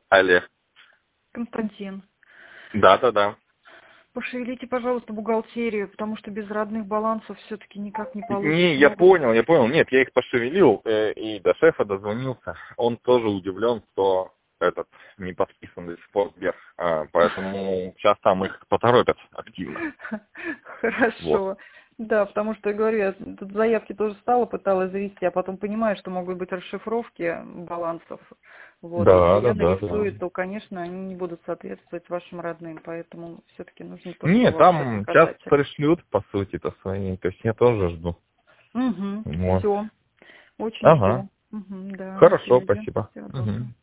Олег. Константин. Да. Пошевелите, пожалуйста, бухгалтерию, потому что без родных балансов все-таки никак не получится. Не, я понял. Нет, я их пошевелил и до шефа дозвонился. Он тоже удивлен, что этот не подписан до сих пор вверх. Поэтому сейчас там их поторопят активно. Хорошо. Вот. Да, потому что, я говорю, я тут заявки тоже пыталась завести, а потом понимаю, что могут быть расшифровки балансов. Вот, если я нарисую, то, конечно, они не будут соответствовать вашим родным, поэтому все-таки нужно то, что Не, у вас там сейчас показатель. пришлют, по сути-то, свои. То есть я тоже жду. Угу, Вот. все. Очень Ага. жду. Угу, да, на Хорошо, связи. спасибо. Всего Угу. доброго.